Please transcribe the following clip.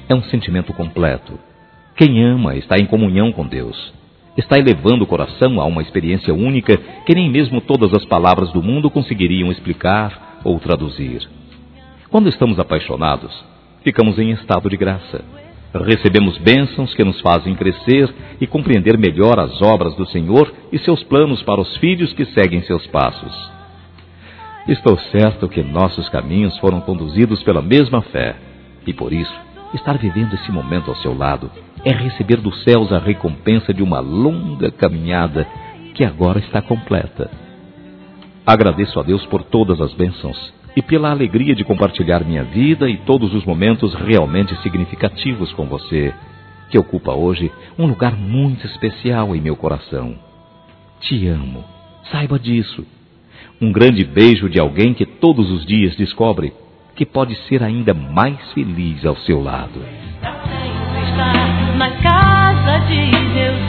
é um sentimento completo. Quem ama está em comunhão com Deus. Está elevando o coração a uma experiência única que nem mesmo todas as palavras do mundo conseguiriam explicar ou traduzir. Quando estamos apaixonados, ficamos em estado de graça. Recebemos bênçãos que nos fazem crescer e compreender melhor as obras do Senhor e seus planos para os filhos que seguem seus passos. Estou certo que nossos caminhos foram conduzidos pela mesma fé, e por isso, estar vivendo esse momento ao seu lado é receber dos céus a recompensa de uma longa caminhada que agora está completa. Agradeço a Deus por todas as bênçãos e pela alegria de compartilhar minha vida e todos os momentos realmente significativos com você, que ocupa hoje um lugar muito especial em meu coração. Te amo, saiba disso. Um grande beijo de alguém que todos os dias descobre que pode ser ainda mais feliz ao seu lado. Na casa de Deus.